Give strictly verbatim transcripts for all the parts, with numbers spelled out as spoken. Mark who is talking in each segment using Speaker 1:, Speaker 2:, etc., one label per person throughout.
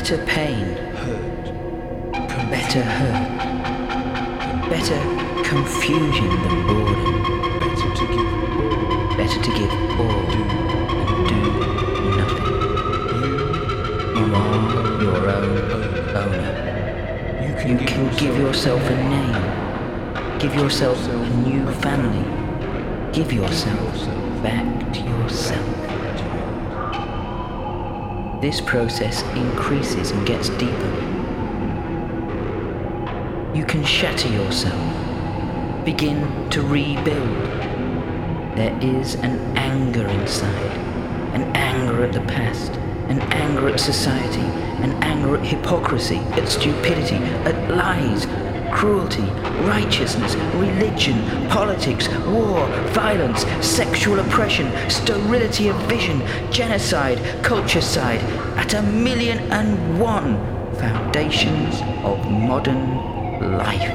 Speaker 1: better pain,
Speaker 2: hurt,
Speaker 1: better hurt, better confusion than boredom,
Speaker 2: better to give all,
Speaker 1: better to give all
Speaker 2: do,
Speaker 1: and do nothing.
Speaker 2: you,
Speaker 1: You are your own owner.
Speaker 2: you can,
Speaker 1: You
Speaker 2: give,
Speaker 1: can
Speaker 2: yourself
Speaker 1: give yourself a name, give yourself a new family, give yourself back to yourself. This process increases and gets deeper. You can shatter yourself, begin to rebuild. There is an anger inside, an anger at the past, an anger at society, an anger at hypocrisy, at stupidity, at lies, cruelty, righteousness, religion, politics, war, violence, sexual oppression, sterility of vision, genocide, culturecide, at a million and one foundations of modern life.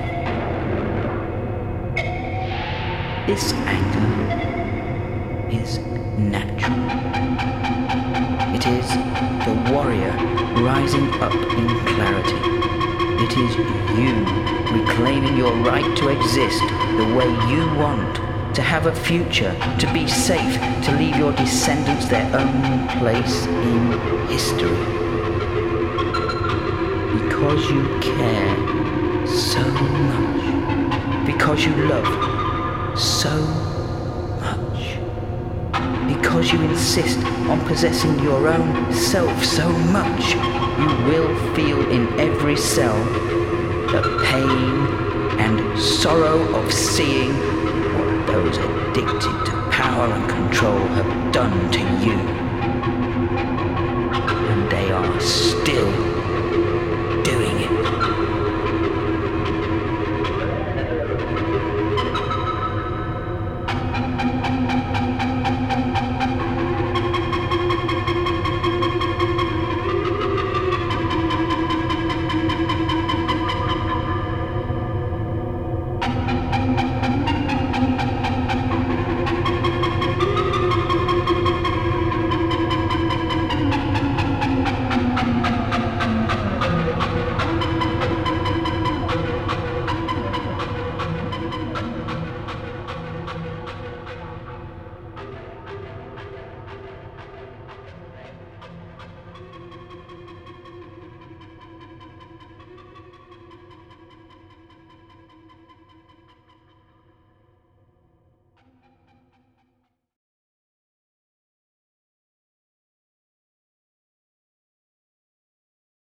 Speaker 1: This anger is natural. It is the warrior rising up in clarity. It is you reclaiming your right to exist the way you want, to have a future, to be safe, to leave your descendants their own place in history. Because you care so much, because you love so much, because you insist on possessing your own self so much, you will feel in every cell the pain and sorrow of seeing what those addicted to power and control have done to you. And they are still